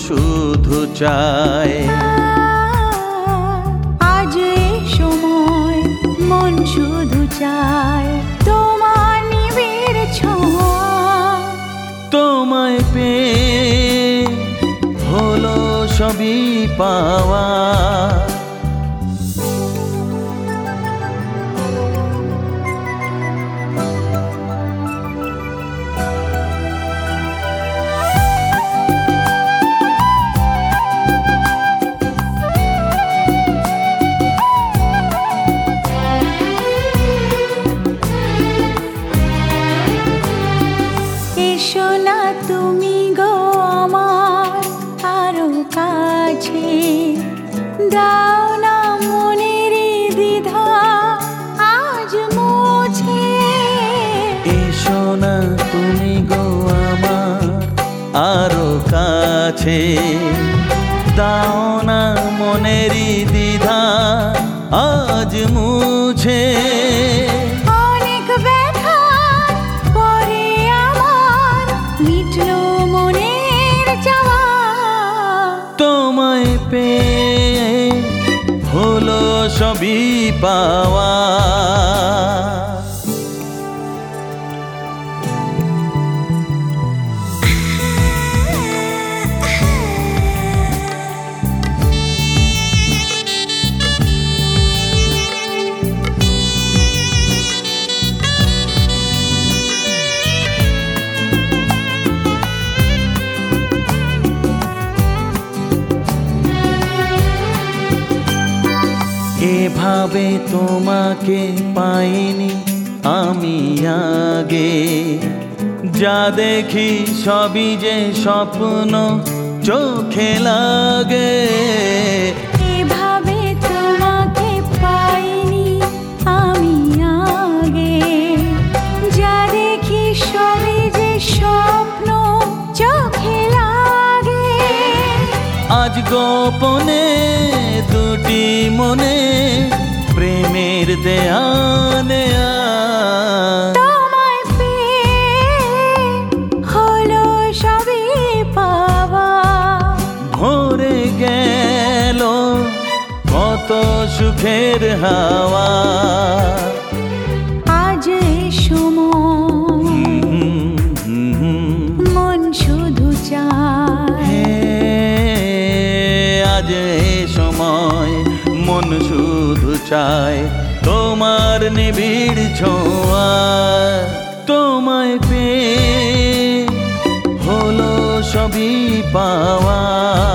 শুধু চায়। আজ এই সময় মন শুধু চায় তোমার নিবিড় ছোঁয়া। তোমায় পেয়ে হলো সবই পাওয়া। এসো না তুমি গো আমার আরো কাছে, দাও না মনের দ্বিধা আজ মুছে। এসো না তুমি গো আমার আরো কাছে, দাও না মনেরই দ্বিধা আজ মুছে। অনেক ব্যথার পরে আমার মিটলো মনের চাওয়া। তোমায় পেয়ে হলো সবই পাওয়া। এভাবে তোমাকে পাইনি আমি আগে, যা দেখি সবই যে স্বপ্ন চোখে লাগে। এভাবে তোমাকে পাইনি আমি আগে, যা দেখি সবই যে স্বপ্ন চোখে লাগে। আজ গোপনে দুটি মনে প্রেমের দেয়ানে তোমায় পেয়ে হলো সবই পাওয়া। ভরে গেল কত সুখের হাওয়া। আজ এই সময় মন শুধু চায়। আজ এই সময় মন শুধু চায় তোমার নিবিড় ছোঁয়া। তোমায় পেয়ে হলো সবই পাওয়া।